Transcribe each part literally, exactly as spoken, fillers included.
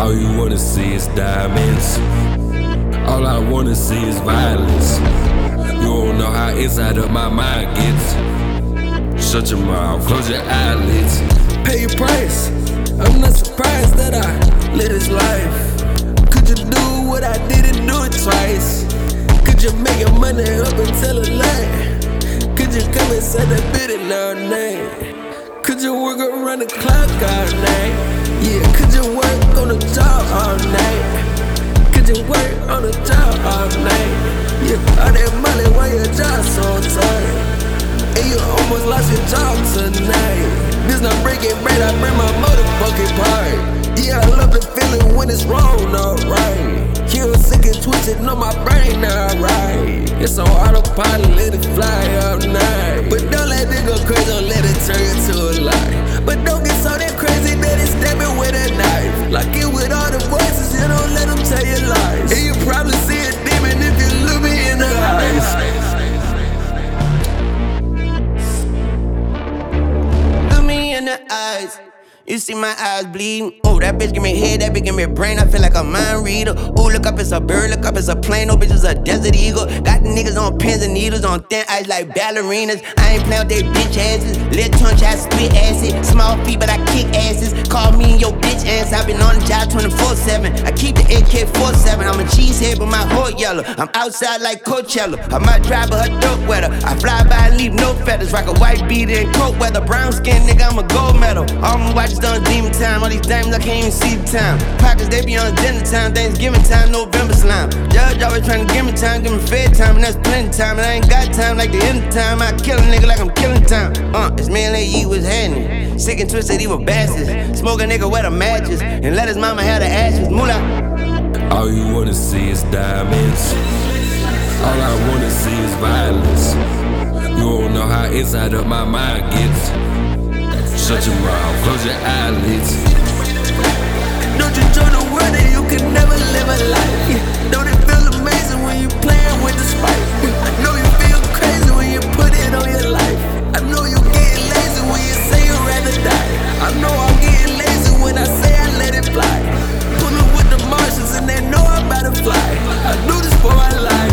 All you wanna see is diamonds. All I wanna see is violence. You don't know how inside of my mind gets. Shut your mouth, close your eyelids. Pay your price. I'm not surprised that I live this life. Could you do what I didn't do it twice? Could you make your money up until it land? Could you come and say that bit in our name? Could you work around the clock all night? Yeah, could you work on the job all night? Could you work on the job all night? Yeah, all that money while your job so tight. And you almost lost your job tonight. This not breaking bread, I bring my motherfucking part. Yeah, I love the feeling when it's wrong, alright. You sick and twisted on my brain, alright. It's on autopilot, let it fly all night. But don't let it go crazy, don't let it turn into a lie. But don't get so damn crazy that it's stabbing with a knife. Like it with all the voices, you don't let them tell you lies. And you probably see a demon if you look me in the eyes. In the eyes, you see my eyes bleeding. Oh, that bitch give me head, that bitch give me brain. I feel like a mind reader. Oh, look up, it's a bird, look up, it's a plane. No bitch is a desert eagle. Got the niggas on pins and needles, on thin ice like ballerinas. I ain't playin' with they bitch asses. Little tongue try to spit acid. Small feet, but I kick asses. Call me and your bitch ass. I been on the job twenty-four seven. I keep the A K forty-seven. I'm a cheesehead, but my heart yellow. I'm outside like Coachella. I might drive her throat wetter. I fly by and leave no feathers. Rock a white beater in coat weather. Brown skin nigga, I'm a gold medal. All my watches done demon time. All these diamonds, I can't even see the time. Pockets, they be on dinner time. Thanksgiving time, November slime. Judge always trying to give me time, give me fair time, and that's plenty time. And I ain't got time like the end of time. I kill a nigga like I'm killing time. Uh, this man like he was happening. Sick and twisted, he was bastards. Smoke a nigga wet a matches, and let his mama have the ashes. Moolah. All you wanna see is diamonds. All I wanna see is violence. You don't know how inside of my mind gets. Shut your mouth, close your eyelids. Don't you join the world and you can never live a life. Don't it feel amazing when you playing with the spike? I know you feel crazy when you put it on your life. I know you getting lazy when you say you'd rather die. I know I'm getting lazy when I say I let it fly. Pulling with the Martians and they know I'm about to fly. I do this for my life.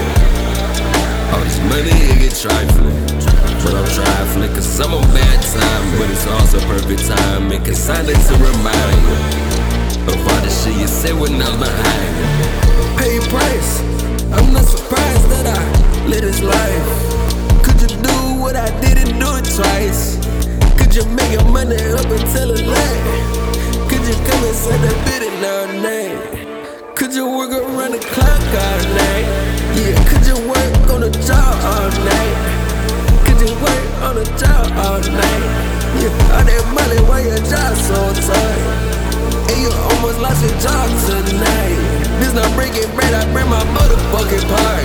All this money, it get trifling. But I'm trifling cause I'm on bad time. But it's also perfect timing cause silence a reminder of all the shit you said when I was behind you. Pay your price. I'm not surprised that I live this life. Could you do what I didn't do it twice? Could you make your money up until it land? Could you come and say that bit in our name? Could you work around the clock all night? Yeah, could you work on the job all night? Could you work on the job all night? Yeah, all that money while your job so tight. And you almost lost your job tonight. This not breaking bread, I bring my motherfucking part.